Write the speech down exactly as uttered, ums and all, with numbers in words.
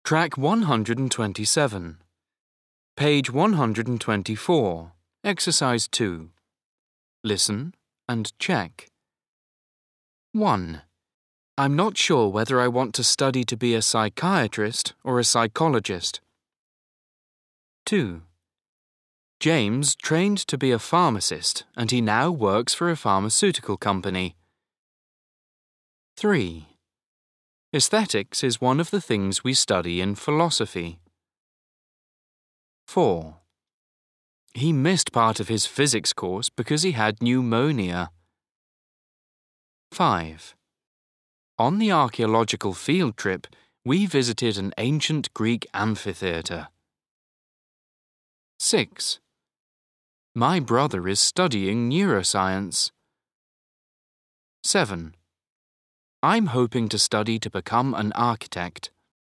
Track one hundred twenty-seven. Page one hundred twenty-four. Exercise two. Listen and check. one. I'm not sure whether I want to study to be a psychiatrist or a psychologist. two. James trained to be a pharmacist and he now works for a pharmaceutical company. three. Aesthetics is one of the things we study in philosophy. four. He missed part of his physics course because he had pneumonia. five. On the archaeological field trip, we visited an ancient Greek amphitheatre. six. My brother is studying neuroscience. seven. I'm hoping to study to become an architect.